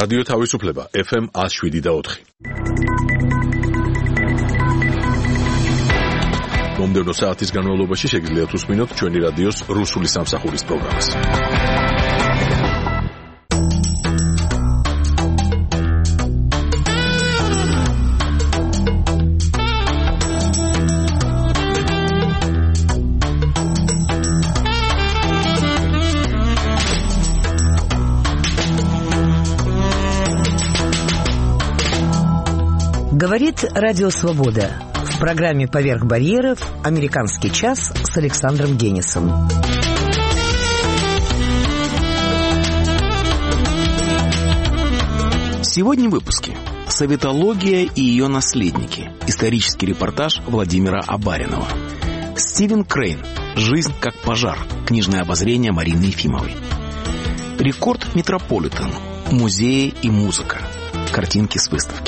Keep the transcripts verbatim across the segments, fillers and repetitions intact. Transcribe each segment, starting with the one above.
რადიო თავისუფლება ეფ ემ one oh seven და four. მომდევნო საათის განმავლობაში შეგიძლიათ უსმინოთ ჩვენი რადიოს რუსული სამსახურის პროგრამას. Говорит Радио Свобода. В программе «Поверх барьеров» «Американский час» с Александром Денисом. Сегодня в выпуске. Советология и ее наследники. Исторический репортаж Владимира Абаринова. Стивен Крейн. Жизнь как пожар. Книжное обозрение Марины Ефимовой. Рекорд Метрополитен. Музеи и музыка. Картинки с выставки.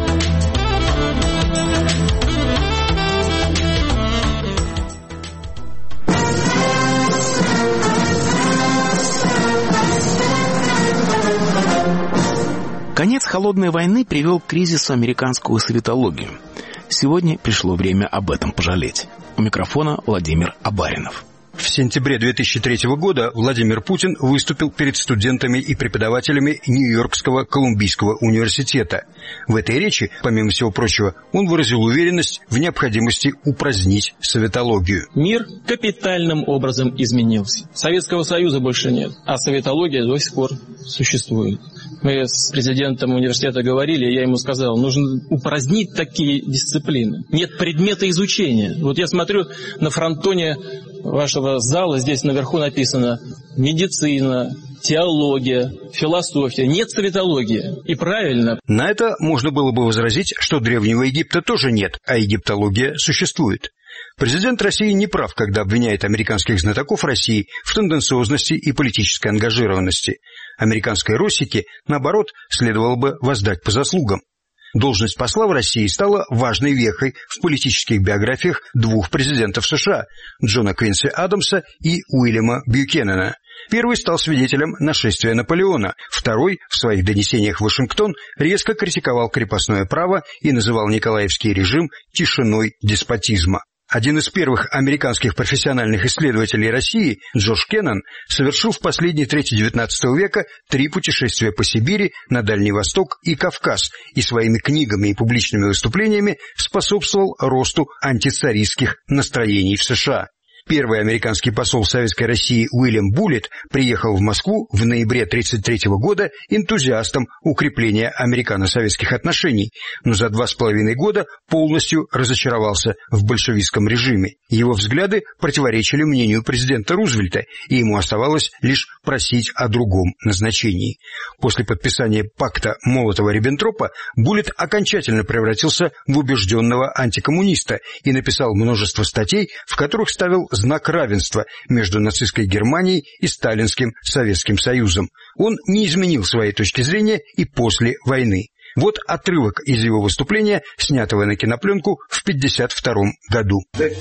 Конец холодной войны привел к кризису американскую советологию. Сегодня пришло время об этом пожалеть. У микрофона Владимир Абаринов. В сентябре две тысячи третьего года Владимир Путин выступил перед студентами и преподавателями Нью-Йоркского Колумбийского университета. В этой речи, помимо всего прочего, он выразил уверенность в необходимости упразднить советологию. Мир капитальным образом изменился. Советского Союза больше нет, а советология до сих пор существует. Мы с президентом университета говорили, я ему сказал, нужно упразднить такие дисциплины. Нет предмета изучения. Вот я смотрю на фронтоне вашего зала, здесь наверху написано медицина, теология, философия. Нет советологии. И правильно. На это можно было бы возразить, что Древнего Египта тоже нет, а египтология существует. Президент России не прав, когда обвиняет американских знатоков России в тенденциозности и политической ангажированности. Американской Россике, наоборот, следовало бы воздать по заслугам. Должность посла в России стала важной вехой в политических биографиях двух президентов США – Джона Квинси Адамса и Уильяма Бьюкенена. Первый стал свидетелем нашествия Наполеона, второй в своих донесениях в Вашингтон резко критиковал крепостное право и называл николаевский режим тишиной деспотизма. Один из первых американских профессиональных исследователей России, Джош Кеннон, совершил в последней трети девятнадцатого века три путешествия по Сибири, на Дальний Восток и Кавказ, и своими книгами и публичными выступлениями способствовал росту антицаристских настроений в США. Первый американский посол Советской России Уильям Буллит приехал в Москву в ноябре тысяча девятьсот тридцать третьего года энтузиастом укрепления американо-советских отношений, но за два с половиной года полностью разочаровался в большевистском режиме. Его взгляды противоречили мнению президента Рузвельта, и ему оставалось лишь просить о другом назначении. После подписания пакта Молотова-Риббентропа Буллит окончательно превратился в убежденного антикоммуниста и написал множество статей, в которых ставил знак равенства между нацистской Германией и сталинским Советским Союзом. Он не изменил своей точки зрения и после войны. Вот отрывок из его выступления, снятого на кинопленку в пятьдесят втором году.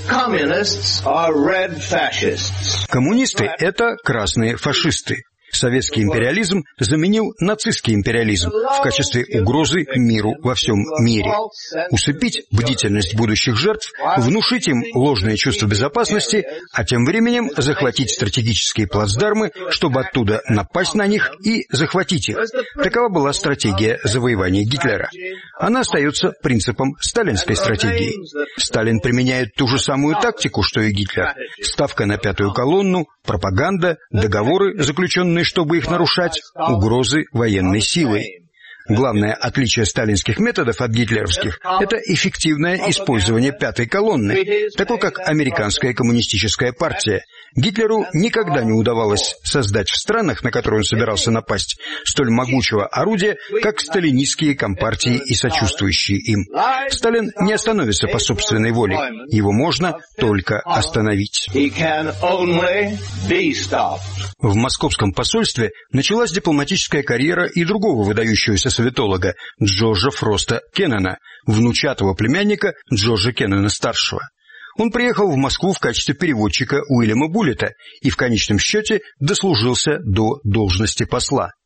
Коммунисты – это красные фашисты. Советский империализм заменил нацистский империализм в качестве угрозы миру во всем мире. Усыпить бдительность будущих жертв, внушить им ложное чувство безопасности, а тем временем захватить стратегические плацдармы, чтобы оттуда напасть на них и захватить их. Такова была стратегия завоевания Гитлера. Она остается принципом сталинской стратегии. Сталин применяет ту же самую тактику, что и Гитлер. Ставка на пятую колонну, пропаганда, договоры, заключенные, чтобы их нарушать, угрозы военной силой. Главное отличие сталинских методов от гитлеровских – это эффективное использование пятой колонны, такой как американская коммунистическая партия. Гитлеру никогда не удавалось создать в странах, на которые он собирался напасть, столь могучего орудия, как сталинистские компартии и сочувствующие им. Сталин не остановится по собственной воле. Его можно только остановить. В московском посольстве началась дипломатическая карьера и другого выдающегося советолога Джорджа Фроста Кеннона, внучатого племянника Джорджа Кеннона-старшего. Он приехал в Москву в качестве переводчика Уильяма Буллита и в конечном счете дослужился до должности посла.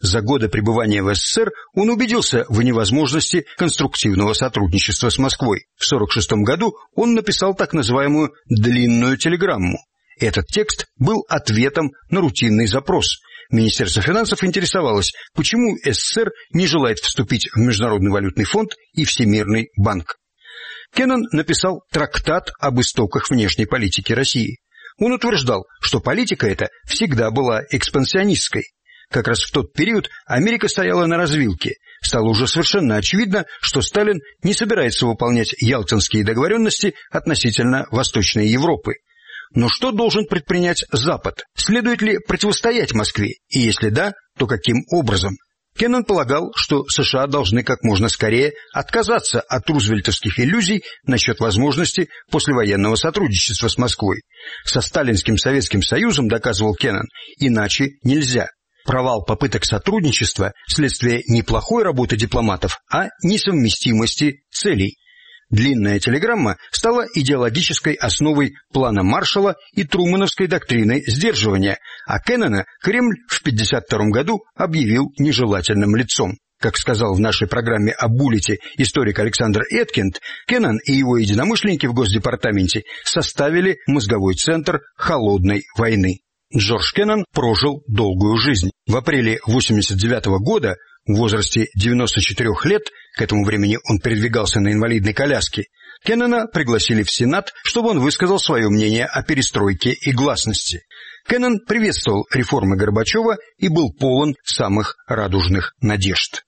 За годы пребывания в СССР он убедился в невозможности конструктивного сотрудничества с Москвой. В сорок шестом году он написал так называемую «длинную телеграмму». Этот текст был ответом на рутинный запрос. Министерство финансов интересовалось, почему СССР не желает вступить в Международный валютный фонд и Всемирный банк. Кеннон написал трактат об истоках внешней политики России. Он утверждал, что политика эта всегда была экспансионистской. Как раз в тот период Америка стояла на развилке. Стало уже совершенно очевидно, что Сталин не собирается выполнять ялтинские договоренности относительно Восточной Европы. Но что должен предпринять Запад? Следует ли противостоять Москве? И если да, то каким образом? Кеннон полагал, что США должны как можно скорее отказаться от рузвельтовских иллюзий насчет возможности послевоенного сотрудничества с Москвой. Со сталинским Советским Союзом, доказывал Кеннон, иначе нельзя. Провал попыток сотрудничества – следствие не плохой работы дипломатов, а несовместимости целей. Длинная телеграмма стала идеологической основой плана Маршалла и Трумэновской доктрины сдерживания, а Кеннона Кремль в пятьдесят втором году объявил нежелательным лицом. Как сказал в нашей программе о Буллите историк Александр Эткинд, Кеннон и его единомышленники в Госдепартаменте составили мозговой центр холодной войны. Джордж Кеннон прожил долгую жизнь. В апреле восемьдесят девятого года, в возрасте девяноста четырёх лет, к этому времени он передвигался на инвалидной коляске, Кеннона пригласили в Сенат, чтобы он высказал свое мнение о перестройке и гласности. Кеннон приветствовал реформы Горбачева и был полон самых радужных надежд.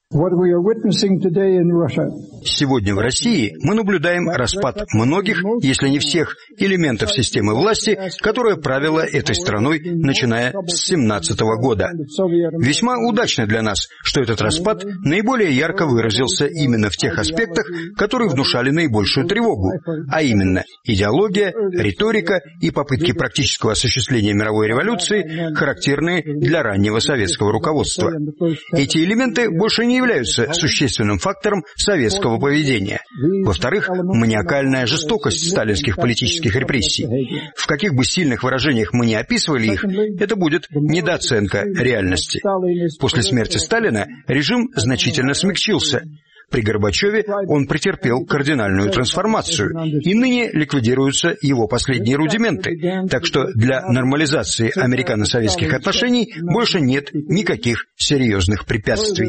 Сегодня в России мы наблюдаем распад многих, если не всех, элементов системы власти, которая правила этой страной, начиная с семнадцатого года. Весьма удачно для нас, что этот распад наиболее ярко выразился именно в тех аспектах, которые внушали наибольшую тревогу, а именно идеология, риторика и попытки практического осуществления мировой революции, характерные для раннего советского руководства. Эти элементы больше не являются существенным фактором советского поведения. Во-вторых, маниакальная жестокость сталинских политических репрессий. В каких бы сильных выражениях мы ни описывали их, это будет недооценка реальности. После смерти Сталина режим значительно смягчился. При Горбачеве он претерпел кардинальную трансформацию, и ныне ликвидируются его последние рудименты, так что для нормализации американо-советских отношений больше нет никаких серьезных препятствий.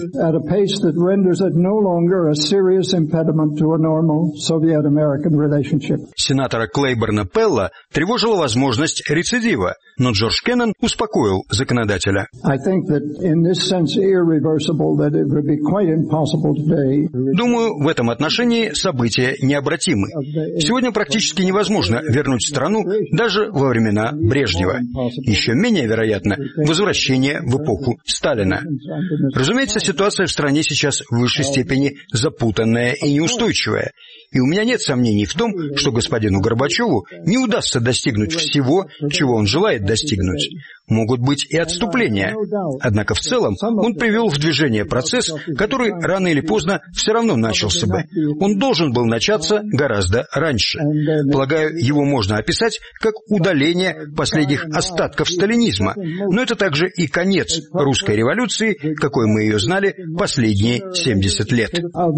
Сенатора Клейборна Пелла тревожила возможность рецидива, но Джордж Кеннон успокоил законодателя. Думаю, в этом отношении события необратимы. Сегодня практически невозможно вернуть страну даже во времена Брежнева. Еще менее вероятно возвращение в эпоху Сталина. Разумеется, ситуация в стране сейчас в высшей степени запутанная и неустойчивая. И у меня нет сомнений в том, что господину Горбачеву не удастся достигнуть всего, чего он желает достигнуть. Могут быть и отступления. Однако в целом он привел в движение процесс, который рано или поздно все равно начался бы. Он должен был начаться гораздо раньше. Полагаю, его можно описать как удаление последних остатков сталинизма. Но это также и конец русской революции, какой мы ее знали последние семьдесят лет.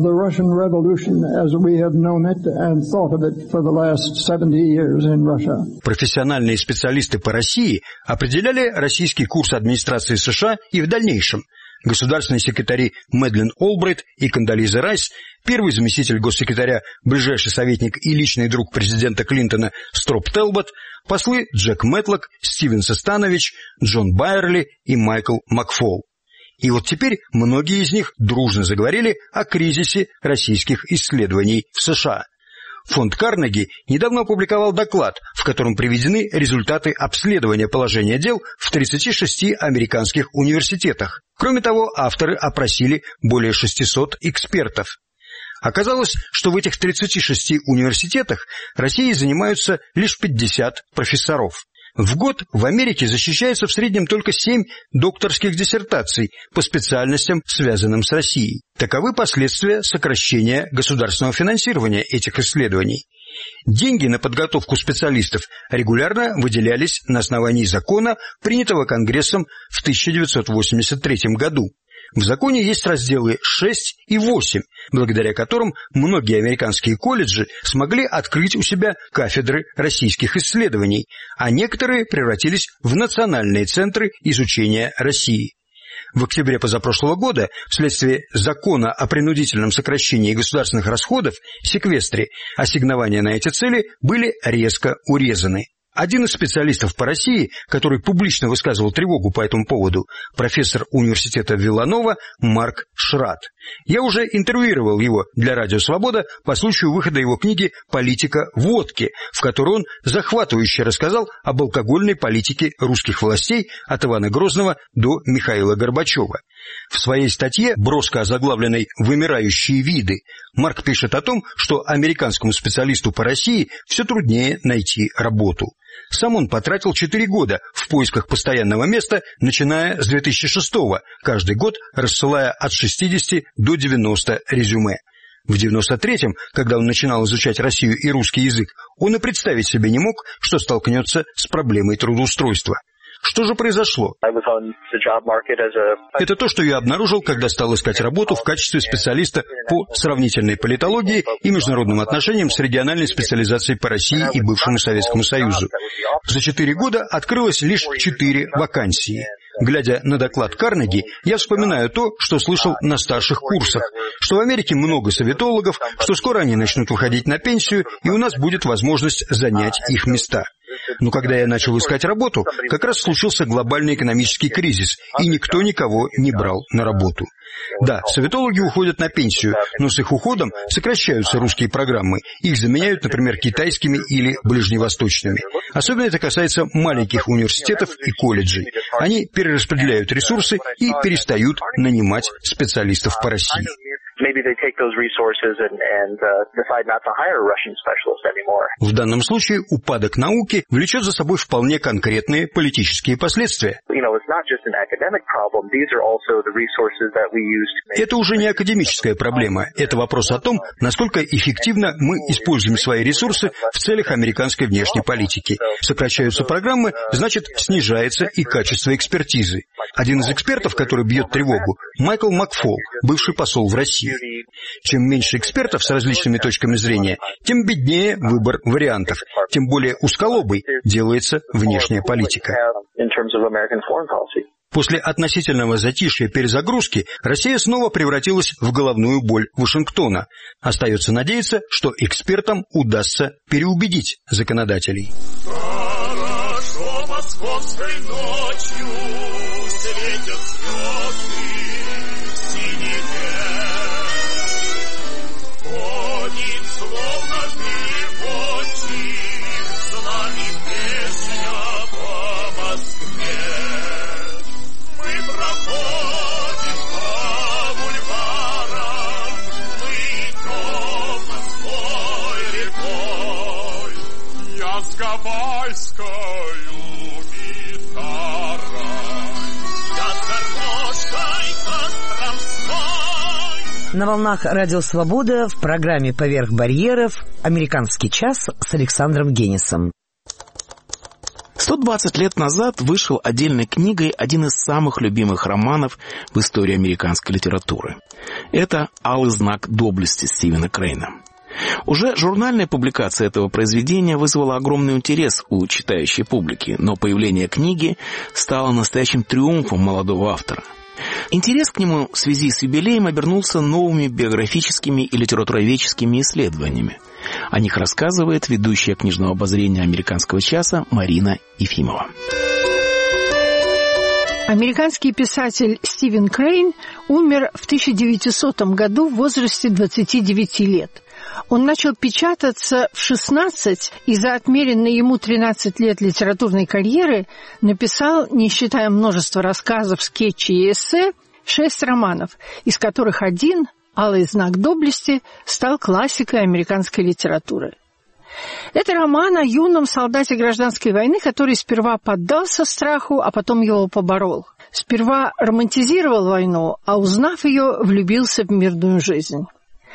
Профессиональные специалисты по России определяли российский курс администрации США и в дальнейшем. Государственные секретари Мэдлин Олбрайт и Кондолиза Райс, первый заместитель госсекретаря, ближайший советник и личный друг президента Клинтона Строп Телбот, послы Джек Мэтлок, Стивен Состанович, Джон Байерли и Майкл Макфол. И вот теперь многие из них дружно заговорили о кризисе российских исследований в США. Фонд Карнеги недавно опубликовал доклад, в котором приведены результаты обследования положения дел в тридцати шести американских университетах. Кроме того, авторы опросили более шестисот экспертов. Оказалось, что в этих тридцати шести университетах Россией занимаются лишь пятьдесят профессоров. В год в Америке защищается в среднем только семь докторских диссертаций по специальностям, связанным с Россией. Таковы последствия сокращения государственного финансирования этих исследований. Деньги на подготовку специалистов регулярно выделялись на основании закона, принятого Конгрессом в тысяча девятьсот восемьдесят третьем году. В законе есть разделы шесть и восемь, благодаря которым многие американские колледжи смогли открыть у себя кафедры российских исследований, а некоторые превратились в национальные центры изучения России. В октябре позапрошлого года, вследствие закона о принудительном сокращении государственных расходов, секвестре, ассигнования на эти цели были резко урезаны. Один из специалистов по России, который публично высказывал тревогу по этому поводу, профессор университета Виланова Марк Шрат. Я уже интервьюировал его для «Радио Свобода» по случаю выхода его книги «Политика водки», в которой он захватывающе рассказал об алкогольной политике русских властей от Ивана Грозного до Михаила Горбачева. В своей статье, броско озаглавленной «Вымирающие виды», Марк пишет о том, что американскому специалисту по России все труднее найти работу. Сам он потратил четыре года в поисках постоянного места, начиная с две тысячи шестого, каждый год рассылая от шестидесяти до девяноста резюме. В девяносто третьем, когда он начинал изучать Россию и русский язык, он и представить себе не мог, что столкнется с проблемой трудоустройства. Что же произошло? Это то, что я обнаружил, когда стал искать работу в качестве специалиста по сравнительной политологии и международным отношениям с региональной специализацией по России и бывшему Советскому Союзу. За четыре года открылось лишь четыре вакансии. Глядя на доклад Карнеги, я вспоминаю то, что слышал на старших курсах, что в Америке много советологов, что скоро они начнут выходить на пенсию, и у нас будет возможность занять их места. Но когда я начал искать работу, как раз случился глобальный экономический кризис, и никто никого не брал на работу. Да, советологи уходят на пенсию, но с их уходом сокращаются русские программы. Их заменяют, например, китайскими или ближневосточными. Особенно это касается маленьких университетов и колледжей. Они перераспределяют ресурсы и перестают нанимать специалистов по России. В данном случае упадок науки влечет за собой вполне конкретные политические последствия. Это уже не академическая проблема. Это вопрос о том, насколько эффективно мы используем свои ресурсы в целях американской внешней политики. Сокращаются программы, значит, снижается и качество экспертизы. Один из экспертов, который бьет тревогу, Майкл Макфол, бывший посол в России. Чем меньше экспертов с различными точками зрения, тем беднее выбор вариантов, тем более узколобой делается внешняя политика. После относительного затишья перезагрузки Россия снова превратилась в головную боль Вашингтона. Остается надеяться, что экспертам удастся переубедить законодателей. Хорошо московской ночью светят звезды в синеве. Ходит словно переводчик с нами песня по Москве. Мы проходим по бульварам, мы идем Москвой рекой. Я с гавайскою гитарой, я с гармошкой костромской. На волнах «Радио Свобода» в программе «Поверх барьеров» «Американский час» с Александром Генисом. сто двадцать лет назад вышел отдельной книгой один из самых любимых романов в истории американской литературы. Это «Алый знак доблести» Стивена Крейна. Уже журнальная публикация этого произведения вызвала огромный интерес у читающей публики, но появление книги стало настоящим триумфом молодого автора. Интерес к нему в связи с юбилеем обернулся новыми биографическими и литературоведческими исследованиями. О них рассказывает ведущая книжного обозрения «Американского часа» Марина Ефимова. Американский писатель Стивен Крейн умер в тысяча девятисотом году в возрасте двадцати девяти лет. Он начал печататься в шестнадцать и за отмеренные ему тринадцать лет литературной карьеры написал, не считая множества рассказов, скетчей и эссе, шесть романов, из которых один, «Алый знак доблести», стал классикой американской литературы. Это роман о юном солдате гражданской войны, который сперва поддался страху, а потом его поборол. Сперва романтизировал войну, а узнав ее, влюбился в мирную жизнь.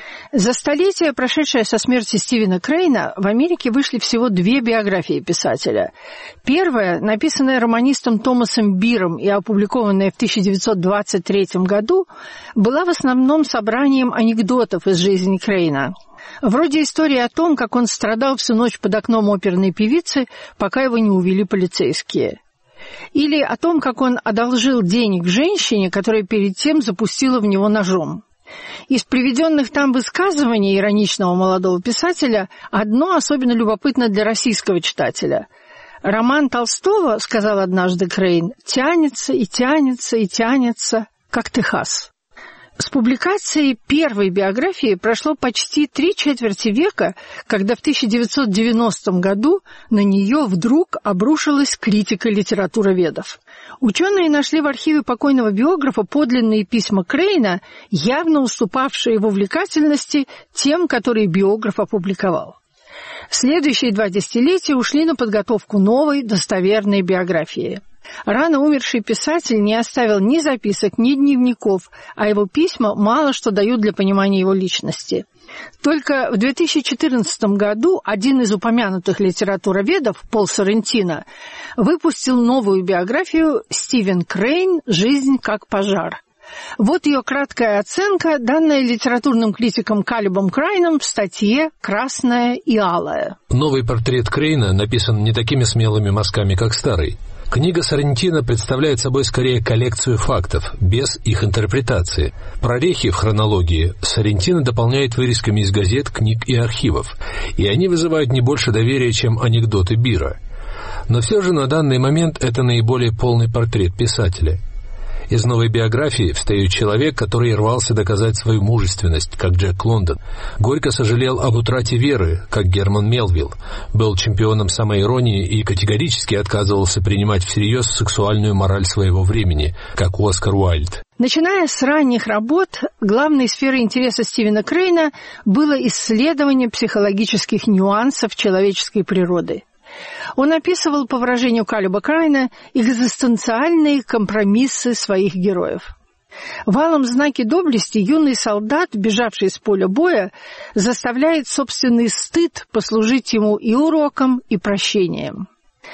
За столетие, прошедшее со смерти Стивена Крейна, в Америке вышли всего две биографии писателя. Первая, написанная романистом Томасом Биром и опубликованная в тысяча девятьсот двадцать третьем году, была в основном собранием анекдотов из жизни Крейна. Вроде истории о том, как он страдал всю ночь под окном оперной певицы, пока его не увели полицейские. Или о том, как он одолжил денег женщине, которая перед тем запустила в него ножом. Из приведенных там высказываний ироничного молодого писателя одно особенно любопытно для российского читателя. «Роман Толстого, — сказал однажды Крейн, — тянется и тянется и тянется, как Техас». С публикацией первой биографии прошло почти три четверти века, когда в тысяча девятьсот девяностом году на нее вдруг обрушилась критика литературоведов. Ученые нашли в архиве покойного биографа подлинные письма Крейна, явно уступавшие в увлекательности тем, которые биограф опубликовал. Следующие два десятилетия ушли на подготовку новой, достоверной биографии. Рано умерший писатель не оставил ни записок, ни дневников, а его письма мало что дают для понимания его личности. Только в две тысячи четырнадцатом году один из упомянутых литературоведов, Пол Соррентино, выпустил новую биографию «Стивен Крейн. Жизнь как пожар». Вот ее краткая оценка, данная литературным критиком Калебом Крайном в статье «Красное и алое». Новый портрет Крейна написан не такими смелыми мазками, как старый. Книга Соррентино представляет собой скорее коллекцию фактов, без их интерпретации. Прорехи в хронологии Соррентино дополняет вырезками из газет, книг и архивов, и они вызывают не больше доверия, чем анекдоты Бира. Но все же на данный момент это наиболее полный портрет писателя. Из новой биографии встает человек, который рвался доказать свою мужественность, как Джек Лондон, горько сожалел об утрате веры, как Герман Мелвилл, был чемпионом самоиронии и категорически отказывался принимать всерьез сексуальную мораль своего времени, как Оскар Уайльд. Начиная с ранних работ, главной сферой интереса Стивена Крейна было исследование психологических нюансов человеческой природы. Он описывал, по выражению Калеба Крайна, экзистенциальные компромиссы своих героев. В «Алом знаке доблести» юный солдат, бежавший с поля боя, заставляет собственный стыд послужить ему и уроком, и прощением.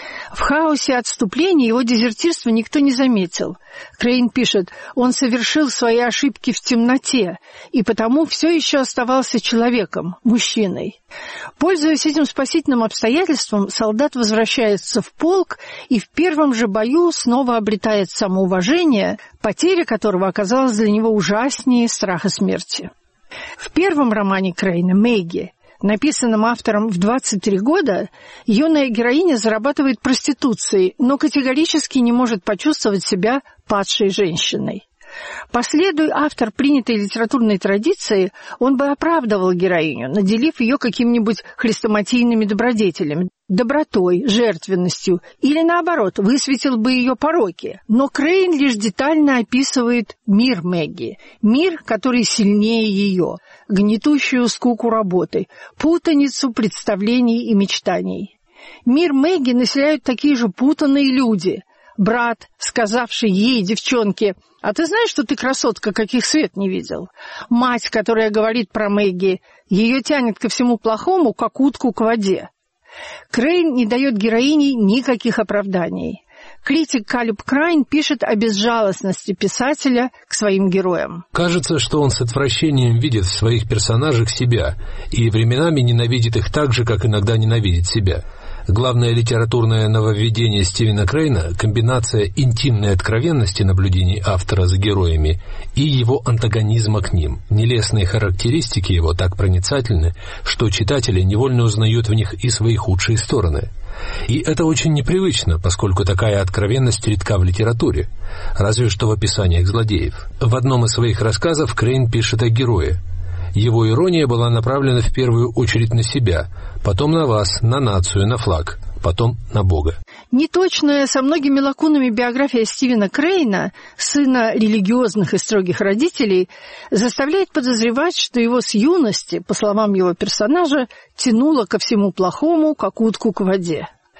В хаосе отступления его дезертирства никто не заметил. Крейн пишет, он совершил свои ошибки в темноте, и потому все еще оставался человеком, мужчиной. Пользуясь этим спасительным обстоятельством, солдат возвращается в полк и в первом же бою снова обретает самоуважение, потеря которого оказалась для него ужаснее страха смерти. В первом романе Крейна «Мэгги», написанном автором в двадцать три года, юная героиня зарабатывает проституцией, но категорически не может почувствовать себя падшей женщиной. Последуя автор принятой литературной традиции, он бы оправдывал героиню, наделив ее какими-нибудь хрестоматийными добродетелями, добротой, жертвенностью, или, наоборот, высветил бы ее пороки. Но Крейн лишь детально описывает мир Мэгги, мир, который сильнее ее, гнетущую скуку работы, путаницу представлений и мечтаний. Мир Мэгги населяют такие же путанные люди. Брат, сказавший ей, девчонке, «А ты знаешь, что ты красотка, каких свет не видел?» Мать, которая говорит про Мэгги, ее тянет ко всему плохому, как утку к воде. Крейн не дает героине никаких оправданий. Критик Калеб Крайн пишет о безжалостности писателя к своим героям. Кажется, что он с отвращением видит в своих персонажах себя и временами ненавидит их так же, как иногда ненавидит себя. Главное литературное нововведение Стивена Крейна – комбинация интимной откровенности наблюдений автора за героями и его антагонизма к ним. Нелестные характеристики его так проницательны, что читатели невольно узнают в них и свои худшие стороны. И это очень непривычно, поскольку такая откровенность редка в литературе, разве что в описаниях злодеев. В одном из своих рассказов Крейн пишет о герое. Его ирония была направлена в первую очередь на себя, потом на вас, на нацию, на флаг, потом на Бога. Неточная со многими лакунами биография Стивена Крейна, сына религиозных и строгих родителей, заставляет подозревать, что его с юности, по словам его персонажа, тянуло ко всему плохому, как утку к воде.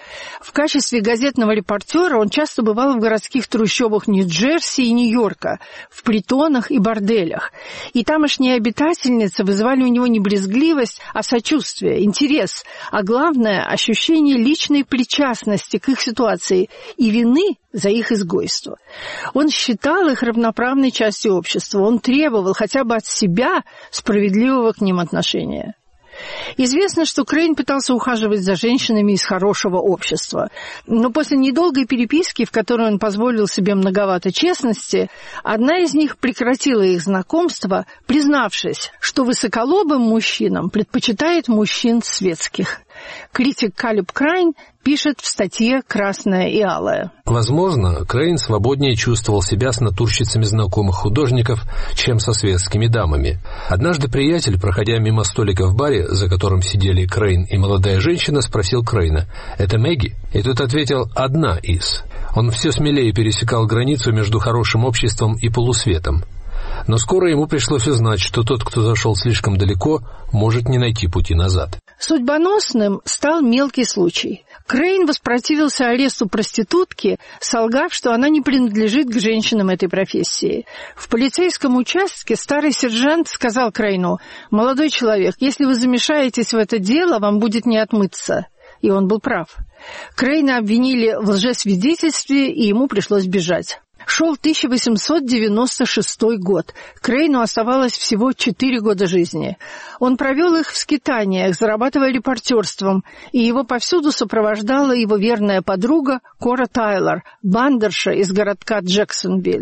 В качестве газетного репортера он часто бывал в городских трущобах Нью-Джерси и Нью-Йорка, в притонах и борделях. И тамошние обитательницы вызывали у него не брезгливость, а сочувствие, интерес, а главное – ощущение личной причастности к их ситуации и вины за их изгойство. Он считал их равноправной частью общества, он требовал хотя бы от себя справедливого к ним отношения. Известно, что Крейн пытался ухаживать за женщинами из хорошего общества, но после недолгой переписки, в которой он позволил себе многовато честности, одна из них прекратила их знакомство, признавшись, что высоколобым мужчинам предпочитает мужчин светских. Критик Калеб Крайн пишет в статье «Красное и алое». Возможно, Крейн свободнее чувствовал себя с натурщицами знакомых художников, чем со светскими дамами. Однажды приятель, проходя мимо столика в баре, за которым сидели Крейн и молодая женщина, спросил Крейна: «Это Мэгги?» И тот ответил: «Одна из». Он все смелее пересекал границу между хорошим обществом и полусветом. Но скоро ему пришлось узнать, что тот, кто зашел слишком далеко, может не найти пути назад. Судьбоносным стал мелкий случай. Крейн воспротивился аресту проститутки, солгав, что она не принадлежит к женщинам этой профессии. В полицейском участке старый сержант сказал Крейну: «Молодой человек, если вы замешаетесь в это дело, вам будет не отмыться». И он был прав. Крейна обвинили в лжесвидетельстве, и ему пришлось бежать. Шел тысяча восемьсот девяносто шестой год. Крейну оставалось всего четыре года жизни. Он провел их в скитаниях, зарабатывая репортерством, и его повсюду сопровождала его верная подруга Кора Тайлор, бандерша из городка Джексонвиль.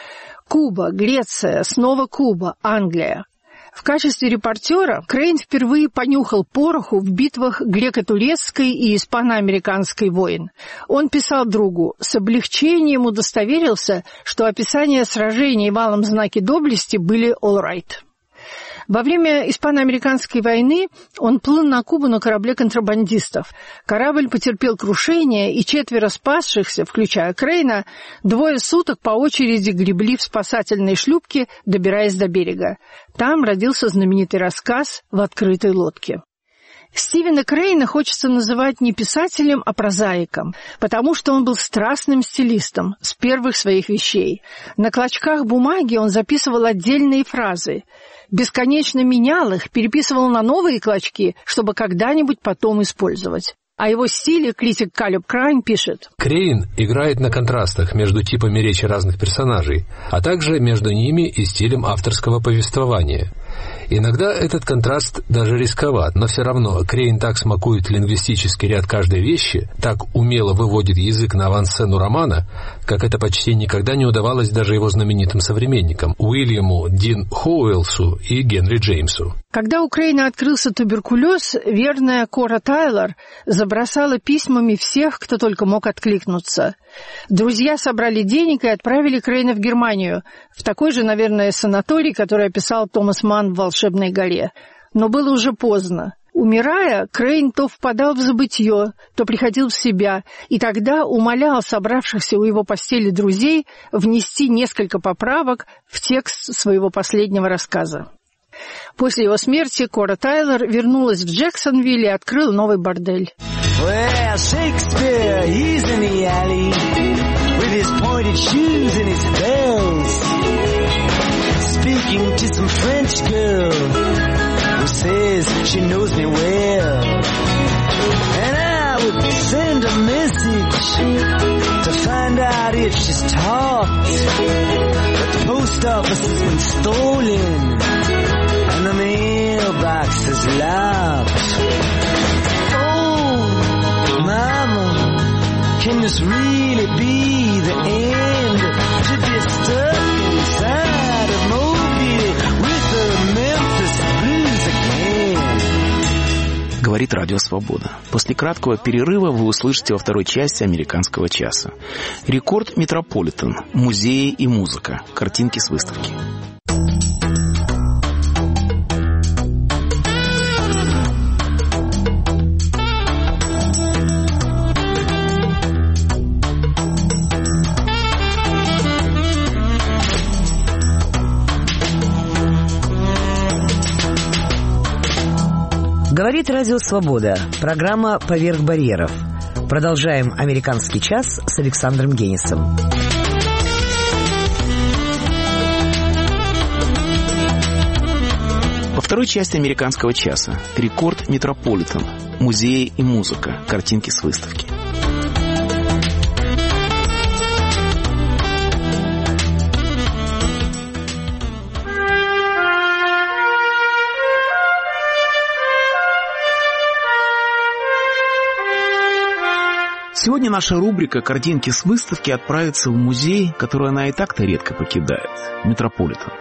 Куба, Греция, снова Куба, Англия. В качестве репортера Крейн впервые понюхал пороху в битвах греко-турецкой и испано-американской войн. Он писал другу: с облегчением удостоверился, что описания сражений в алом знаке доблести были all right. Во время испано-американской войны он плыл на Кубу на корабле контрабандистов. Корабль потерпел крушение, и четверо спасшихся, включая Крейна, двое суток по очереди гребли в спасательной шлюпке, добираясь до берега. Там родился знаменитый рассказ «В открытой лодке». Стивена Крейна хочется называть не писателем, а прозаиком, потому что он был страстным стилистом с первых своих вещей. На клочках бумаги он записывал отдельные фразы, бесконечно менял их, переписывал на новые клочки, чтобы когда-нибудь потом использовать. О его стиле критик Калеб Крайн пишет: Крейн играет на контрастах между типами речи разных персонажей, а также между ними и стилем авторского повествования. Иногда этот контраст даже рисковат, но все равно Крейн так смакует лингвистический ряд каждой вещи, так умело выводит язык на авансцену романа, как это почти никогда не удавалось даже его знаменитым современникам Уильяму Дин Хоуэлсу и Генри Джеймсу. Когда у Крейна открылся туберкулез, верная Кора Тайлор забросала письмами всех, кто только мог откликнуться. Друзья собрали денег и отправили Крейна в Германию, в такой же, наверное, санаторий, который описал Томас Манн в «Волшебной горе». Но было уже поздно. Умирая, Крейн то впадал в забытье, то приходил в себя, и тогда умолял собравшихся у его постели друзей внести несколько поправок в текст своего последнего рассказа. После его смерти Кора Тайлор вернулась в Джексонвилл и открыла новый бордель. Well, Shakespeare, he's in the alley with his pointed shoes and his bells, speaking to some French girl who says she knows me well. And I would send a message to find out if she's talked, but the post office has been stolen and the mailbox is locked. Mama, can this really be the end? To be stuck inside of Mobile with the Memphis Blues again. Говорит Радио Свобода. После краткого перерыва вы услышите во второй части «Американского часа». Рекорд Метрополитен, музеи и музыка, картинки с выставки. Говорит Радио Свобода. Программа «Поверх барьеров». Продолжаем «Американский час» с Александром Генисом. Во второй части «Американского часа» рекорд Метрополитен, музеи и музыка, картинки с выставки. Сегодня наша рубрика «Картинки с выставки» отправится в музей, который она и так-то редко покидает – Метрополитен.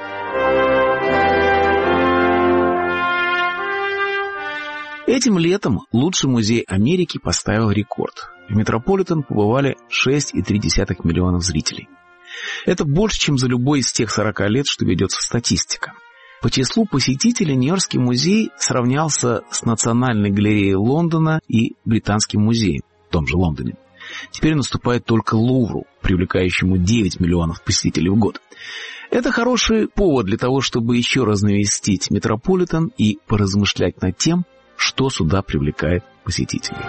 Этим летом лучший музей Америки поставил рекорд. В Метрополитен побывали шесть целых три десятых миллионов зрителей. Это больше, чем за любой из тех сорока лет, что ведется статистика. По числу посетителей Нью-Йоркский музей сравнялся с Национальной галереей Лондона и Британским музеем в том же Лондоне. Теперь наступает только Лувру, привлекающему девять миллионов посетителей в год. Это хороший повод для того, чтобы еще раз навестить Метрополитен и поразмышлять над тем, что сюда привлекает посетителей.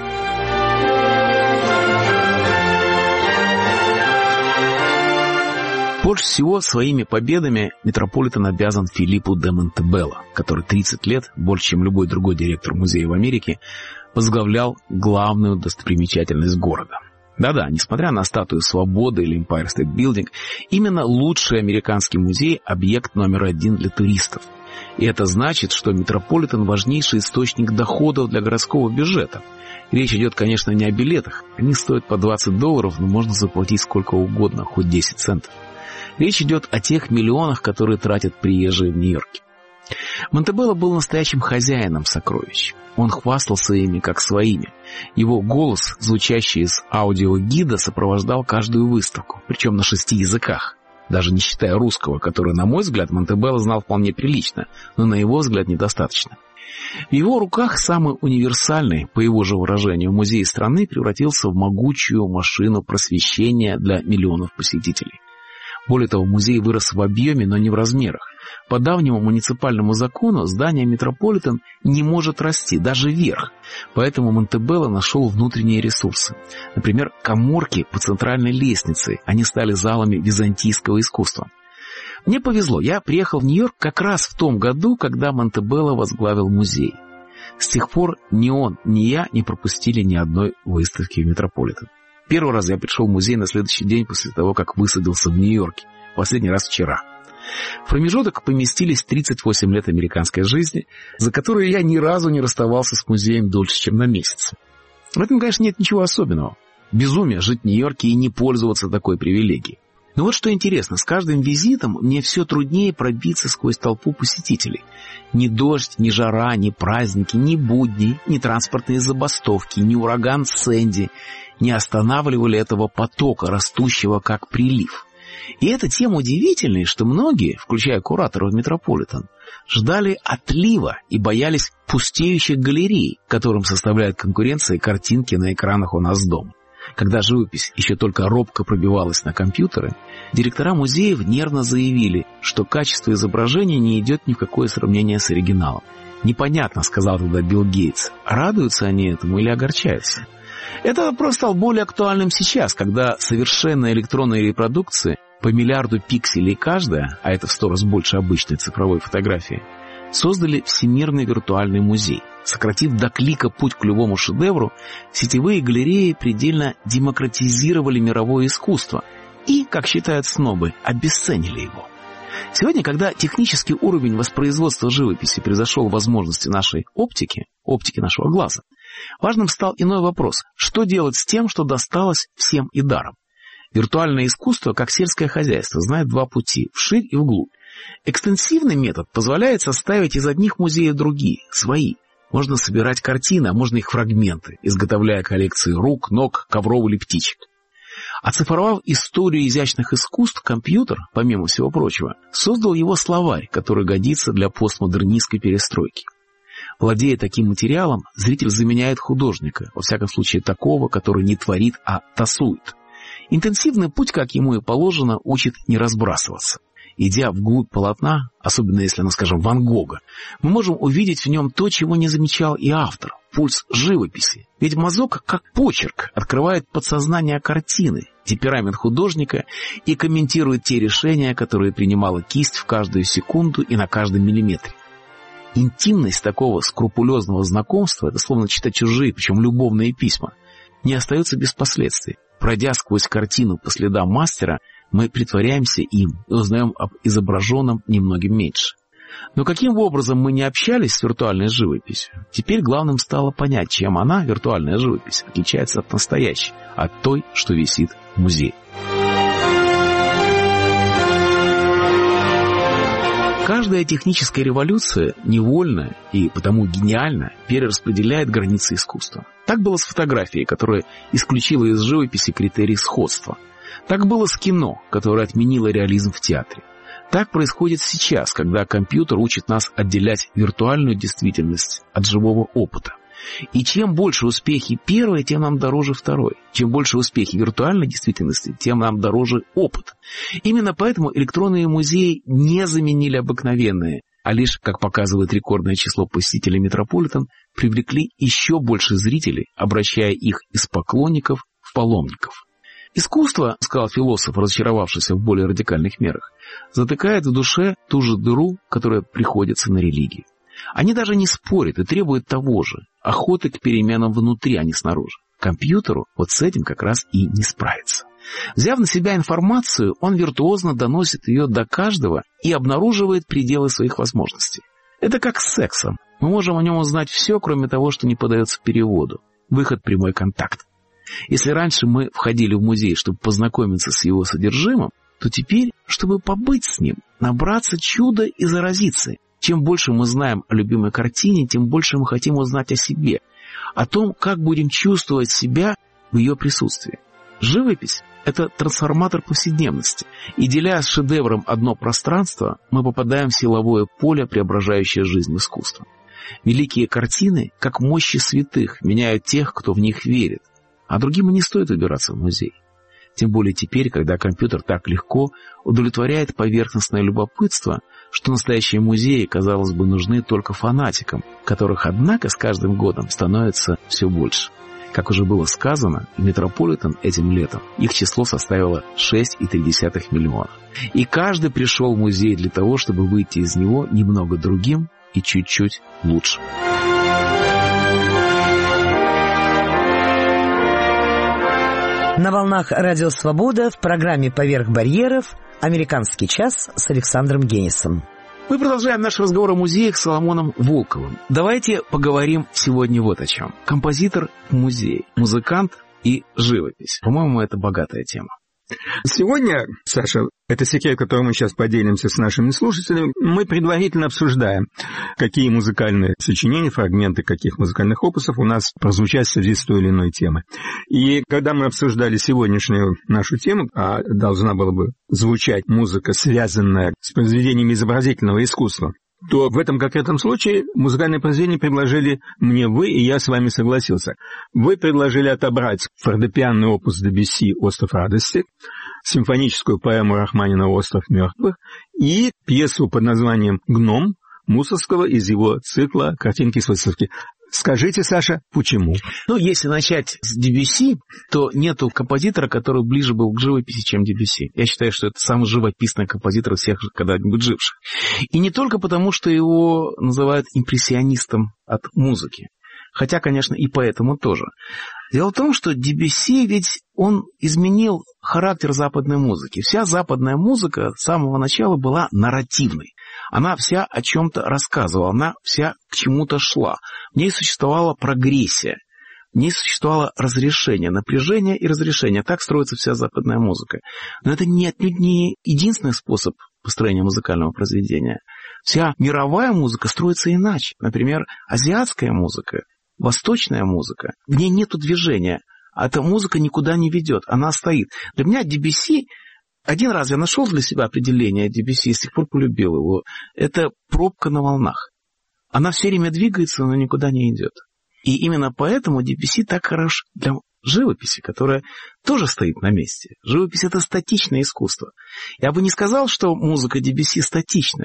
Больше всего своими победами Метрополитен обязан Филиппу де Монтебелло, который тридцать лет, больше чем любой другой директор музея в Америке, возглавлял главную достопримечательность города. Да-да, несмотря на статую Свободы или Empire State Building, именно лучший американский музей – объект номер один для туристов. И это значит, что Метрополитен – важнейший источник доходов для городского бюджета. Речь идет, конечно, не о билетах. Они стоят по двадцать долларов, но можно заплатить сколько угодно, хоть десять центов. Речь идет о тех миллионах, которые тратят приезжие в Нью-Йорке. Монтебелло был настоящим хозяином сокровищ. Он хвастался ими как своими. Его голос, звучащий из аудиогида, сопровождал каждую выставку, причем на шести языках. Даже не считая русского, который, на мой взгляд, Монтебелло знал вполне прилично, но на его взгляд недостаточно. В его руках самый универсальный, по его же выражению, музей страны превратился в могучую машину просвещения для миллионов посетителей. Более того, музей вырос в объеме, но не в размерах. По давнему муниципальному закону здание Метрополитен не может расти, даже вверх. Поэтому Монтебелло нашел внутренние ресурсы. Например, каморки по центральной лестнице. Они стали залами византийского искусства. Мне повезло, я приехал в Нью-Йорк как раз в том году, когда Монтебелло возглавил музей. С тех пор ни он, ни я не пропустили ни одной выставки в Метрополитен. Первый раз я пришел в музей на следующий день после того, как высадился в Нью-Йорке. Последний раз вчера. В промежуток поместились тридцать восемь лет американской жизни, за которые я ни разу не расставался с музеем дольше, чем на месяц. В этом, конечно, нет ничего особенного. Безумие жить в Нью-Йорке и не пользоваться такой привилегией. Но вот что интересно, с каждым визитом мне все труднее пробиться сквозь толпу посетителей. Ни дождь, ни жара, ни праздники, ни будни, ни транспортные забастовки, ни ураган Сэнди не останавливали этого потока, растущего как прилив. И это тем удивительнее, что многие, включая кураторов Метрополитен, ждали отлива и боялись пустеющих галерей, которым составляют конкуренции картинки на экранах у нас дома. Когда живопись еще только робко пробивалась на компьютеры, директора музеев нервно заявили, что качество изображения не идет ни в какое сравнение с оригиналом. «Непонятно», — сказал тогда Билл Гейтс, радуются они этому или огорчаются. Этот вопрос стал более актуальным сейчас, когда совершенные электронные репродукции по миллиарду пикселей каждая, а это в сто раз больше обычной цифровой фотографии, создали всемирный виртуальный музей. Сократив до клика путь к любому шедевру, сетевые галереи предельно демократизировали мировое искусство и, как считают снобы, обесценили его. Сегодня, когда технический уровень воспроизводства живописи превзошел возможности нашей оптики, оптики нашего глаза, важным стал иной вопрос: что делать с тем, что досталось всем и даром? Виртуальное искусство, как сельское хозяйство, знает два пути – вширь и вглубь. Экстенсивный метод позволяет составить из одних музеев другие, свои. Можно собирать картины, а можно их фрагменты, изготовляя коллекции рук, ног, ковров или птичек. Оцифровав историю изящных искусств, компьютер, помимо всего прочего, создал его словарь, который годится для постмодернистской перестройки. Владея таким материалом, зритель заменяет художника, во всяком случае такого, который не творит, а тасует. Интенсивный путь, как ему и положено, учит не разбрасываться. Идя вглубь полотна, особенно если оно, скажем, Ван Гога, мы можем увидеть в нем то, чего не замечал и автор. пульс живописи. Ведь мазок, как почерк, открывает подсознание картины, темперамент художника и комментирует те решения, которые принимала кисть в каждую секунду и на каждом миллиметре. Интимность такого скрупулезного знакомства, это словно читать чужие, причем любовные письма, не остается без последствий. Пройдя сквозь картину по следам мастера, мы притворяемся им и узнаем об изображенном немногим меньше. Но каким бы образом мы не общались с виртуальной живописью, теперь главным стало понять, чем она, виртуальная живопись, отличается от настоящей, от той, что висит в музее. Каждая техническая революция невольно и потому гениально перераспределяет границы искусства. Так было с фотографией, которая исключила из живописи критерий сходства. Так было с кино, которое отменило реализм в театре. Так происходит сейчас, когда компьютер учит нас отделять виртуальную действительность от живого опыта. И чем больше успехи первой, тем нам дороже второй. Чем больше успехи виртуальной действительности, тем нам дороже опыт. Именно поэтому электронные музеи не заменили обыкновенные, а лишь, как показывает рекордное число посетителей Метрополитен, привлекли еще больше зрителей, обращая их из поклонников в паломников. Искусство, сказал философ, разочаровавшийся в более радикальных мерах, затыкает в душе ту же дыру, которая приходится на религию. Они даже не спорят и требуют того же – охоты к переменам внутри, а не снаружи. Компьютеру вот с этим как раз и не справится. Взяв на себя информацию, он виртуозно доносит ее до каждого и обнаруживает пределы своих возможностей. Это как с сексом. Мы можем о нем узнать все, кроме того, что не поддается переводу. Выход – прямой контакт. Если раньше мы входили в музей, чтобы познакомиться с его содержимым, то теперь, чтобы побыть с ним, набраться чуда и заразиться. Чем больше мы знаем о любимой картине, тем больше мы хотим узнать о себе, о том, как будем чувствовать себя в ее присутствии. Живопись – это трансформатор повседневности, и деля с шедевром одно пространство, мы попадаем в силовое поле, преображающее жизнь искусства. Великие картины, как мощи святых, меняют тех, кто в них верит, а другим и не стоит убираться в музей. Тем более теперь, когда компьютер так легко удовлетворяет поверхностное любопытство, что настоящие музеи, казалось бы, нужны только фанатикам, которых, однако, с каждым годом становится все больше. Как уже было сказано, в Метрополитен этим летом их число составило шесть целых три десятых миллиона. И каждый пришел в музей для того, чтобы выйти из него немного другим и чуть-чуть лучше. На волнах Радио Свобода в программе «Поверх барьеров» «Американский час» с Александром Генисом. Мы продолжаем наш разговор о музеях с Соломоном Волковым. Давайте поговорим сегодня вот о чем. Композитор в музее, музыкант и живопись. По-моему, это богатая тема. Сегодня, Саша, это секрет, которым мы сейчас поделимся с нашими слушателями, мы предварительно обсуждаем, какие музыкальные сочинения, фрагменты каких музыкальных опусов у нас прозвучат в связи с той или иной темой. И когда мы обсуждали сегодняшнюю нашу тему, а должна была бы звучать музыка, связанная с произведениями изобразительного искусства, то в этом конкретном случае музыкальное произведение предложили мне вы, и я с вами согласился. Вы предложили отобрать фортепианный опус Дебюсси «Остров радости», симфоническую поэму Рахманинова «Остров мертвых» и пьесу под названием «Гном» Мусоргского из его цикла «Картинки с выставки». Скажите, Саша, почему? Ну, если начать с Дебюсси, то нету композитора, который ближе был к живописи, чем Дебюсси. Я считаю, что это самый живописный композитор из всех когда-нибудь живших. И не только потому, что его называют импрессионистом от музыки. Хотя, конечно, и поэтому тоже. Дело в том, что Дебюсси ведь он изменил характер западной музыки. Вся западная музыка с самого начала была нарративной. Она вся о чем-то рассказывала, она вся к чему-то шла. В ней существовала прогрессия, в ней существовало разрешение, напряжение и разрешение. Так строится вся западная музыка. Но это не, отнюдь не единственный способ построения музыкального произведения. Вся мировая музыка строится иначе. Например, азиатская музыка, восточная музыка, в ней нет движения. А эта музыка никуда не ведет, она стоит. Для меня Дебюсси, один раз я нашел для себя определение Дебюсси и с тех пор полюбил его. Это пробка на волнах. Она все время двигается, но никуда не идет. И именно поэтому Дебюсси так хорош для живописи, которая тоже стоит на месте. Живопись — это статичное искусство. Я бы не сказал, что музыка Дебюсси статичная.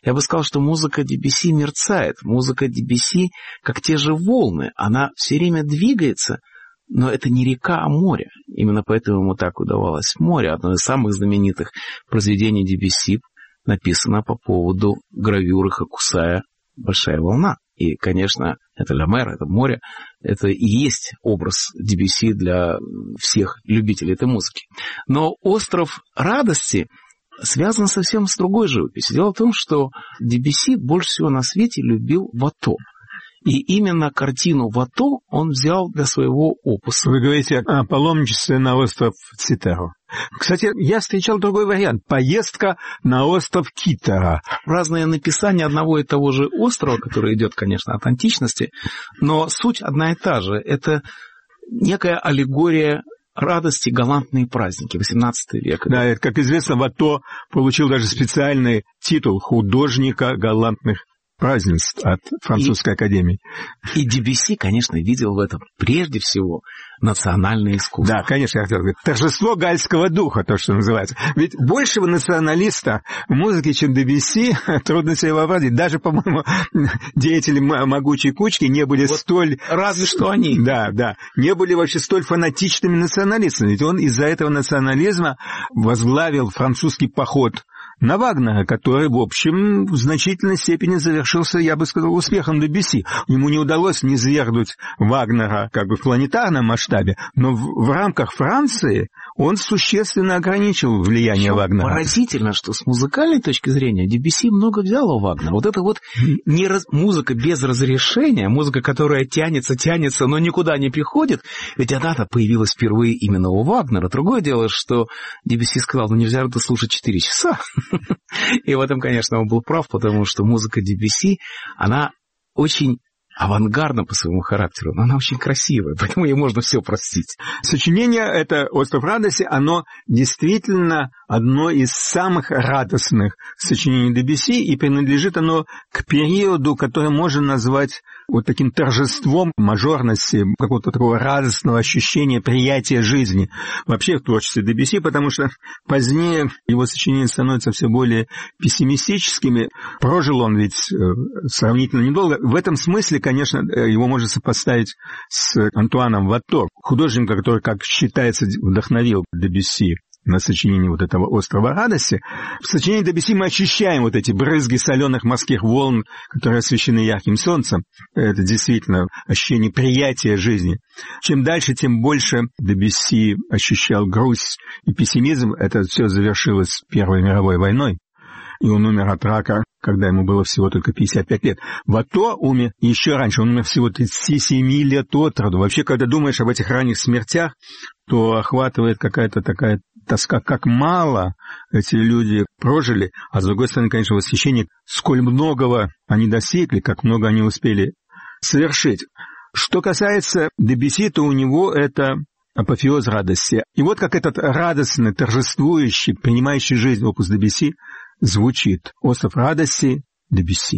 Я бы сказал, что музыка Дебюсси мерцает. Музыка Дебюсси, как те же волны, она все время двигается, но это не река, а море. Именно поэтому ему так удавалось море. Одно из самых знаменитых произведений Дебюсси написано по поводу гравюры Хокусая «Большая волна». И, конечно, это «Ля Мер», это море, это и есть образ Дебюсси для всех любителей этой музыки. Но «Остров радости» связан совсем с другой живописью. Дело в том, что Дебюсси больше всего на свете любил Вато. И именно картину Вато он взял для своего опуса. Вы говорите о паломничестве на остров Цитеро. Кстати, я встречал другой вариант. Поездка на остров Китара. Разные написания одного и того же острова, который идет, конечно, от античности, но суть одна и та же. Это некая аллегория радости, галантные праздники восемнадцатого века. Да, это, как известно, Вато получил даже специальный титул художника галантных празднеств от французской и, академии. И Дебюсси, конечно, видел в этом прежде всего национальное искусство. Да, конечно, я хотел говорить. Торжество гальского духа, то, что называется. Ведь большего националиста в музыке, чем Дебюсси, трудно себе вообразить. Даже, по-моему, деятели могучей кучки не были вот столь... Разве что они. Да, да. Не были вообще столь фанатичными националистами. Ведь он из-за этого национализма возглавил французский поход на Вагнера, который, в общем, в значительной степени завершился, я бы сказал, успехом Дебюсси. Ему не удалось низвергнуть Вагнера как бы в планетарном масштабе, но в, в рамках Франции он существенно ограничил влияние Что Вагнера. Поразительно, что с музыкальной точки зрения Дебюсси много взял у Вагнера. Вот это вот не раз... музыка без разрешения, музыка, которая тянется, тянется, но никуда не приходит, ведь она-то появилась впервые именно у Вагнера. Другое дело, что Дебюсси сказал, ну нельзя это слушать четыре часа. И в этом, конечно, он был прав, потому что музыка Дебюсси, она очень авангардна по своему характеру, но она очень красивая, поэтому ей можно все простить. Сочинение это «Остров радости», оно действительно одно из самых радостных сочинений Дебюсси, и принадлежит оно к периоду, который можно назвать вот таким торжеством мажорности, какого-то такого радостного ощущения приятия жизни вообще в творчестве Дебюсси, потому что позднее его сочинения становятся все более пессимистическими. Прожил он ведь сравнительно недолго. В этом смысле, конечно, его можно сопоставить с Антуаном Вато, художником, который, как считается, вдохновил Дебюсси на сочинение вот этого «Острова радости». В сочинении Дебюсси мы ощущаем вот эти брызги соленых морских волн, которые освещены ярким солнцем. Это действительно ощущение приятия жизни. Чем дальше, тем больше Дебюсси ощущал грусть и пессимизм. Это все завершилось Первой мировой войной. И он умер от рака, когда ему было всего только пятьдесят пять лет. Вато умер еще раньше, он умер всего тридцать семь лет от роду. Вообще, когда думаешь об этих ранних смертях, то охватывает какая-то такая тоска, как мало эти люди прожили. А с другой стороны, конечно, восхищение, сколь многого они достигли, как много они успели совершить. Что касается Дебюсси, то у него это апофеоз радости. И вот как этот радостный, торжествующий, принимающий жизнь опус Дебюсси звучит. «Остров радости» Дебюсси.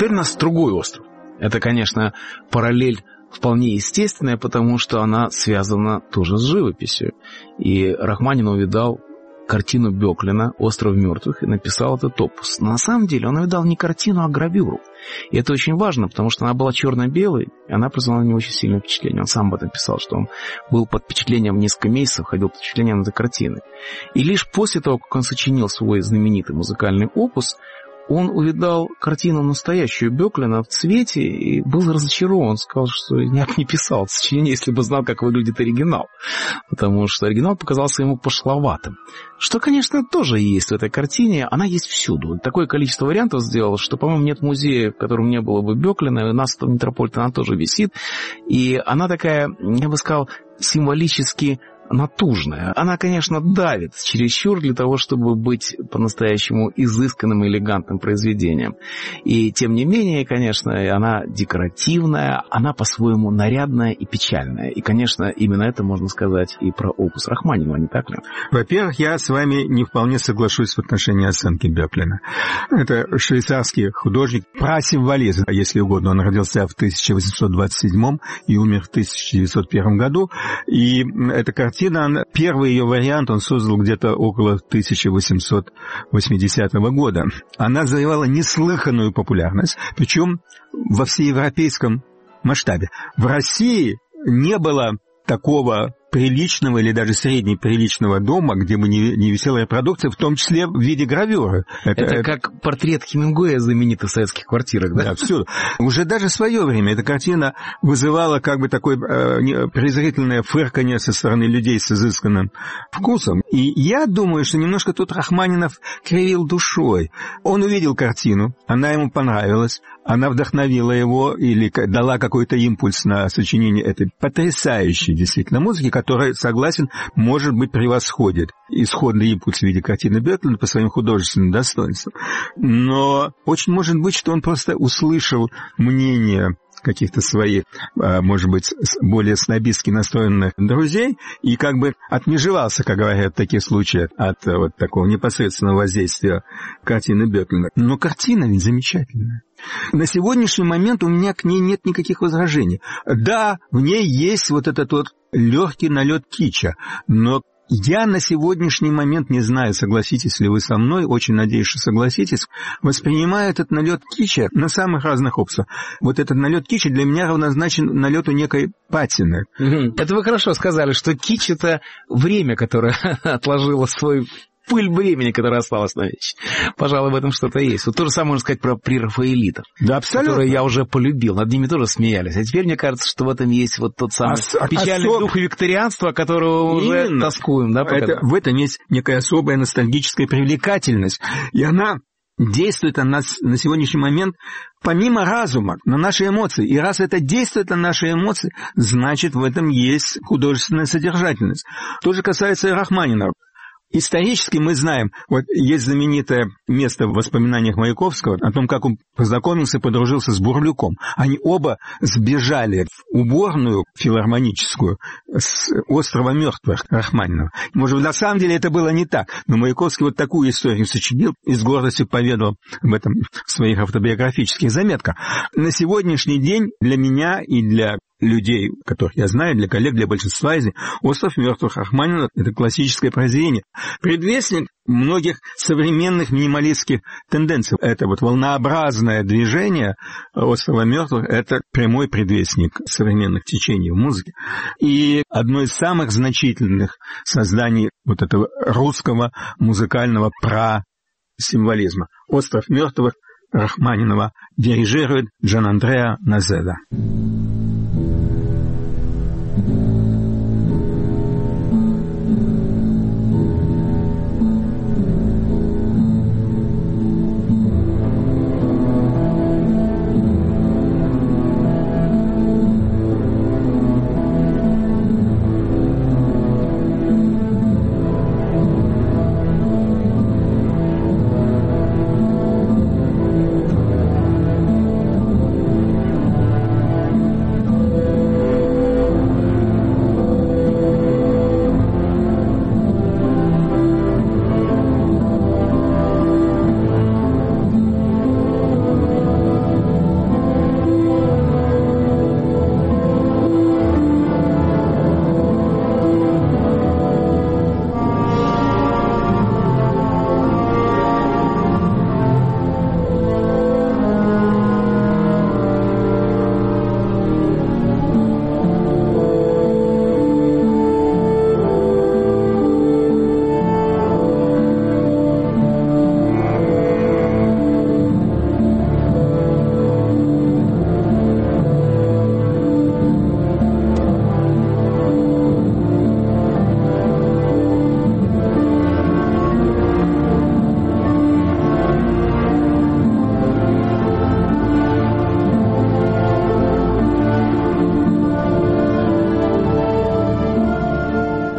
Теперь у нас другой остров. Это, конечно, параллель вполне естественная, потому что она связана тоже с живописью. И Рахманинов увидал картину Бёклина «Остров мертвых» и написал этот опус. Но на самом деле он увидал не картину, а гравюру. И это очень важно, потому что она была черно-белой, и она произвела на него очень сильное впечатление. Он сам об этом писал, что он был под впечатлением несколько месяцев, ходил под впечатлением этой картины. И лишь после того, как он сочинил свой знаменитый музыкальный опус, он увидал картину настоящую Бёклина в цвете и был разочарован. Сказал, что я бы не писал это сочинение, если бы знал, как выглядит оригинал. Потому что оригинал показался ему пошловатым. Что, конечно, тоже есть в этой картине. Она есть всюду. Такое количество вариантов сделал, что, по-моему, нет музея, в котором не было бы Бёклина. И у нас в Метрополитене она тоже висит. И она такая, я бы сказал, символически натужная. Она, конечно, давит чересчур для того, чтобы быть по-настоящему изысканным и элегантным произведением. И, тем не менее, конечно, она декоративная, она по-своему нарядная и печальная. И, конечно, именно это можно сказать и про опус Рахманинова, не так ли? Во-первых, я с вами не вполне соглашусь в отношении оценки Бёклина. Это швейцарский художник, прасимволизм, если угодно. Он родился в тысяча восемьсот двадцать седьмом и умер в тысяча девятьсот первом году. И эта картина, первый ее вариант он создал где-то около тысяча восемьсот восьмидесятого года. Она завоевала неслыханную популярность, причем во всеевропейском масштабе. В России не было такого приличного или даже среднеприличного дома, где бы не, не висела репродукция, в том числе в виде гравюры. Это, это как портрет Хемингуэя знаменитый в советских квартирах, да? Да, всюду. Уже даже в свое время эта картина вызывала как бы такое э, презрительное фырканье со стороны людей с изысканным вкусом. И я думаю, что немножко тут Рахманинов кривил душой. Он увидел картину, она ему понравилась, она вдохновила его или дала какой-то импульс на сочинение этой потрясающей действительно музыки, которая, согласен, может быть, превосходит исходный импульс в виде картины Бёклина по своим художественным достоинствам. Но очень может быть, что он просто услышал мнение каких-то своих, может быть, более снобистски настроенных друзей и как бы отмежевался, как говорят в таких случаях, от вот такого непосредственного воздействия картины Бёклина. Но картина ведь замечательная. На сегодняшний момент у меня к ней нет никаких возражений. Да, в ней есть вот этот вот легкий налет кича, но я на сегодняшний момент, не знаю, согласитесь ли вы со мной, очень надеюсь, что согласитесь, воспринимаю этот налет кича на самых разных опусах. Вот этот налет кича для меня равнозначен налету некой патины. Это вы хорошо сказали, что кич — это время, которое отложило свой... пыль времени, которая осталась на вещь. Пожалуй, в этом что-то есть. Вот то же самое можно сказать про прерафаэлитов, да, абсолютно, которые я уже полюбил. Над ними тоже смеялись. А теперь мне кажется, что в этом есть вот тот самый Ос- печальный особ... дух викторианства, которого уже Именно. тоскуем. Да, это, в этом есть некая особая ностальгическая привлекательность. И она действует на нас на сегодняшний момент помимо разума, на наши эмоции. И раз это действует на наши эмоции, значит, в этом есть художественная содержательность. То же касается и Рахманинова. Исторически мы знаем, вот есть знаменитое место в воспоминаниях Маяковского о том, как он познакомился и подружился с Бурлюком. Они оба сбежали в уборную филармоническую с острова мертвых Рахманинова. Может, на самом деле это было не так, но Маяковский вот такую историю сочинил и с гордостью поведал об этом в своих автобиографических заметках. На сегодняшний день для меня и для людей, которых я знаю, для коллег, для большинства из них, «Остров мертвых» Рахманинова — это классическое произведение. Предвестник многих современных минималистских тенденций. Это вот волнообразное движение «Острова мертвых» — это прямой предвестник современных течений в музыке. И одно из самых значительных созданий вот этого русского музыкального пра-символизма. «Остров мертвых» Рахманинова дирижирует Джанандреа Назеда.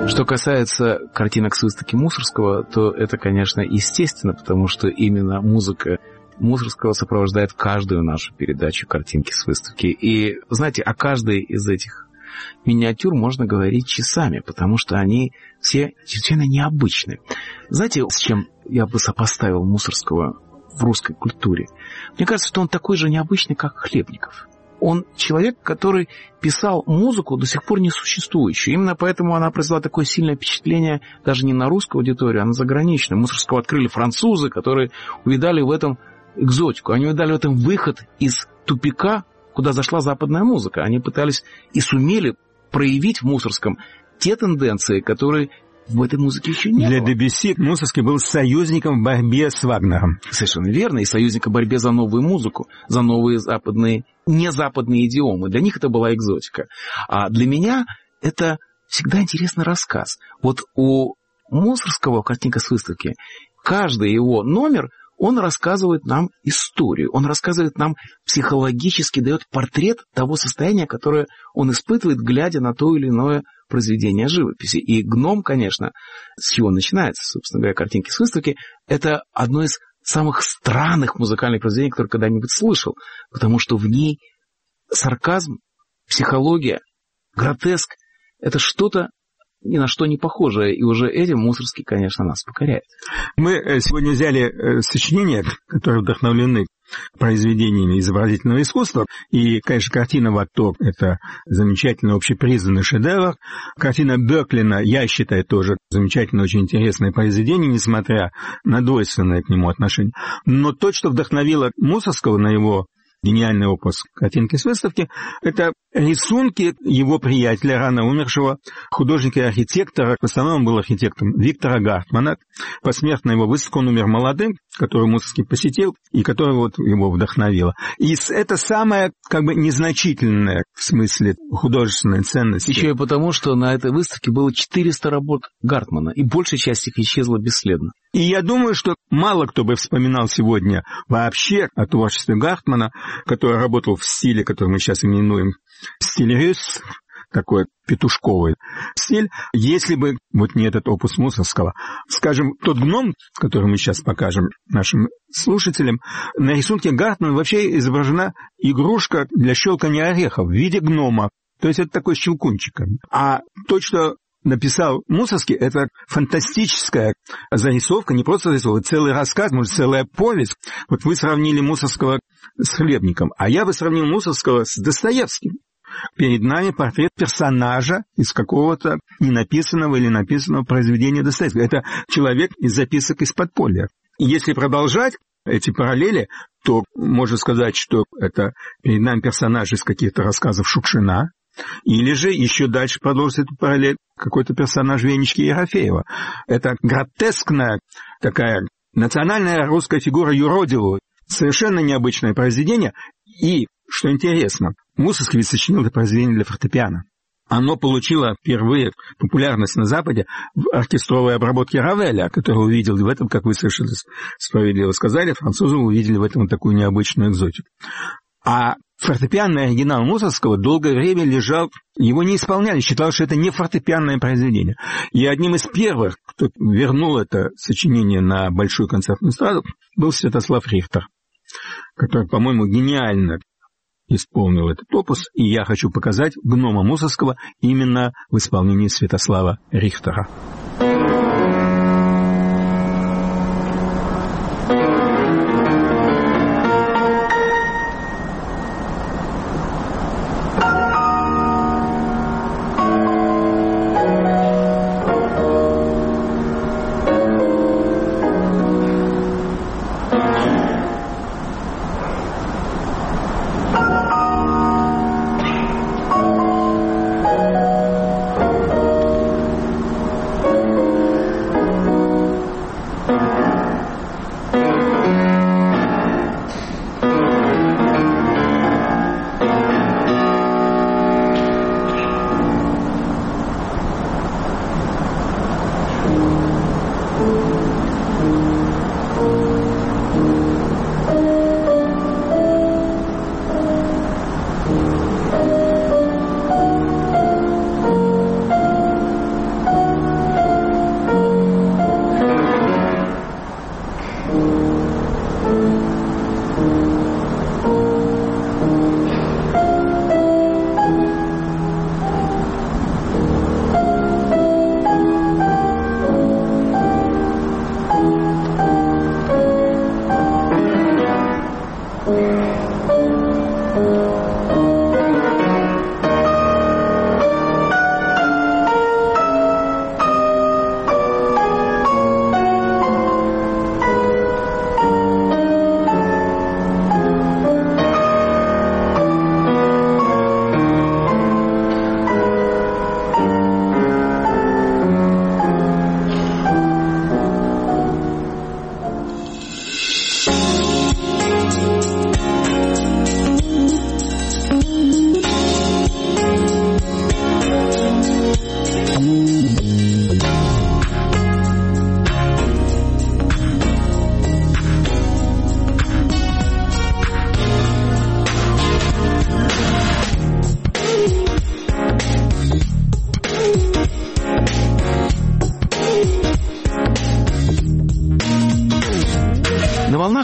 Что касается картинок с выставки Мусоргского, то это, конечно, естественно, потому что именно музыка Мусоргского сопровождает каждую нашу передачу картинки с выставки. И, знаете, о каждой из этих миниатюр можно говорить часами, потому что они все чрезвычайно необычны. Знаете, с чем я бы сопоставил Мусоргского в русской культуре? Мне кажется, что он такой же необычный, как Хлебников. Он человек, который писал музыку, до сих пор не существующую. Именно поэтому она произвела такое сильное впечатление даже не на русскую аудиторию, а на заграничную. Мусоргского открыли французы, которые увидали в этом экзотику. Они увидали в этом выход из тупика, куда зашла западная музыка. Они пытались и сумели проявить в Мусоргском те тенденции, которые в этой музыке еще не Для было. Для Дебюсси Мусоргский был союзником в борьбе с Вагнером. Совершенно верно. И союзником в борьбе за новую музыку, за новые западные, незападные идиомы. Для них это была экзотика. А для меня это всегда интересный рассказ. Вот у Мусоргского картинка с выставки, каждый его номер, он рассказывает нам историю, он рассказывает нам психологически, дает портрет того состояния, которое он испытывает, глядя на то или иное произведение живописи. И «Гном», конечно, с чего начинается, собственно говоря, картинки с выставки, это одно из самых странных музыкальных произведений, которые когда-нибудь слышал, потому что в ней сарказм, психология, гротеск — это что-то ни на что не похожее, и уже этим Мусоргский, конечно, нас покоряет. Мы сегодня взяли сочинения, которые вдохновлены произведениями изобразительного искусства, и, конечно, картина «Восток» — это замечательный общепризнанный шедевр. Картина Бёклина, я считаю, тоже замечательное, очень интересное произведение, несмотря на двойственное к нему отношение. Но то, что вдохновило Мусоргского на его гениальный опус картинки с выставки, это рисунки его приятеля, рано умершего художника и архитектора, в основном он был архитектором, Виктора Гартмана. Посмертно его выставку, он умер молодым, который Мусоргский посетил, и которая вот его вдохновила. И это самое, как бы, незначительное в смысле художественной ценности. Еще и потому, что на этой выставке было четыреста работ Гартмана, и большая часть их исчезла бесследно. И я думаю, что мало кто бы вспоминал сегодня вообще о творчестве Гартмана, который работал в стиле, который мы сейчас именуем стиль рюс, такой петушковый стиль, если бы вот не этот опус Мусоргского. Скажем, тот гном, который мы сейчас покажем нашим слушателям, на рисунке Гартмана вообще изображена игрушка для щелкания орехов в виде гнома. То есть это такой щелкунчик. А то, что написал Мусоргский, это фантастическая зарисовка, не просто зарисовка, целый рассказ, может, целая повесть. Вот вы сравнили Мусоргского с Хлебником, а я бы сравнил Мусоргского с Достоевским. Перед нами портрет персонажа из какого-то ненаписанного или написанного произведения Достоевского. Это человек из записок из подполья. И если продолжать эти параллели, то можно сказать, что это перед нами персонаж из каких-то рассказов Шукшина, или же еще дальше продолжить эту параллель какой-то персонаж Венечки Ерофеева. Это гротескная такая национальная русская фигура юродивого. Совершенно необычное произведение. И, что интересно, Мусоргский ведь сочинил это произведение для фортепиано. Оно получило впервые популярность на Западе в оркестровой обработке Равеля, который увидел в этом, как вы совершенно справедливо сказали, французы увидели в этом такую необычную экзотику. А фортепианный оригинал Мусоргского долгое время лежал, его не исполняли, считалось, что это не фортепианное произведение. И одним из первых, кто вернул это сочинение на большую концертную эстраду, был Святослав Рихтер, который, по-моему, гениально исполнил этот опус, и я хочу показать гнома Мусоргского именно в исполнении Святослава Рихтера.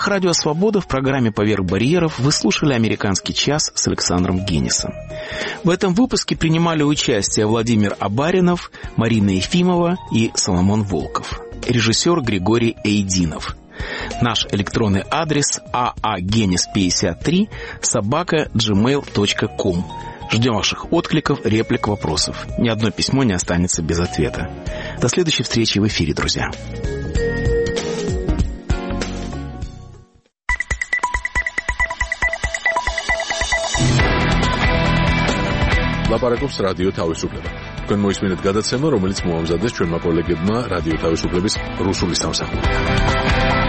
«Волнах Радио Свобода» в программе «Поверх барьеров» вы слушали «Американский час» с Александром Генисом. В этом выпуске принимали участие Владимир Абаринов, Марина Ефимова и Соломон Волков. Режиссер Григорий Эйдинов. Наш электронный адрес а а генис пятьдесят три собака джи мейл точка ком. Ждем ваших откликов, реплик, вопросов. Ни одно письмо не останется без ответа. До следующей встречи в эфире, друзья. ლაპარაკობს რადიო თავისუფლება. თქვენ მოისმინეთ გადაცემა, რომელიც მოამზადეს ჩვენმა კოლეგებმა რადიო თავისუფლების რუსული სამსახური.